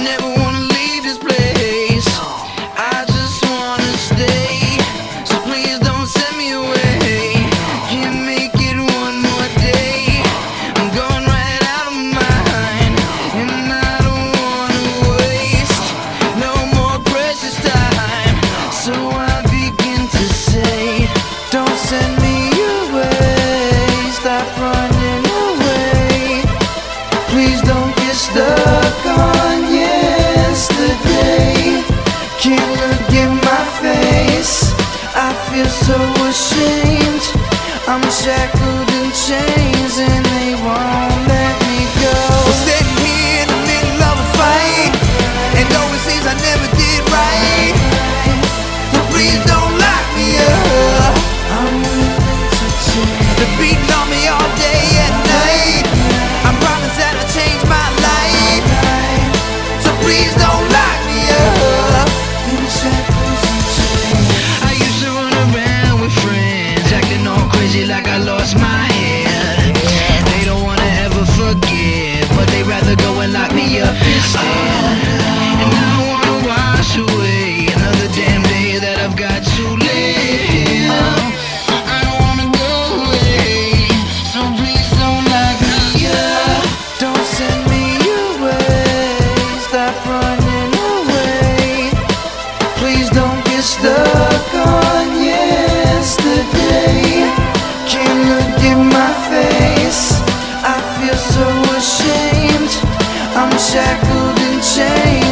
never wanna leave this place. I just wanna stay. So please don't send me away. Can't make it one more day. I'm going right out of my mind, and I don't wanna waste no more precious time. So I begin to say, don't send me away. Stop running away. Please don't get stuck on yesterday. Can't look in my face. I feel so ashamed. I'm shackled in chains and they won't let me go. I'm sitting here in the middle of a fight, and though it seems I never did right, so please don't lock me up. I'm willing to change. They're beating on me all day and night. I promise that I'll change my life. So please don't lock me up in shackles and chains. I used to run around with friends, acting all crazy like I lost my head. They don't wanna ever forgive, but they rather go and lock me up instead. And I don't wanna wash away another damn day that I've got to live. I don't wanna go away, so please don't lock me up. Don't send me away. Stop running away. Please don't get stuck on yesterday. Can't look in my face. I feel so ashamed. I'm shackled in chains.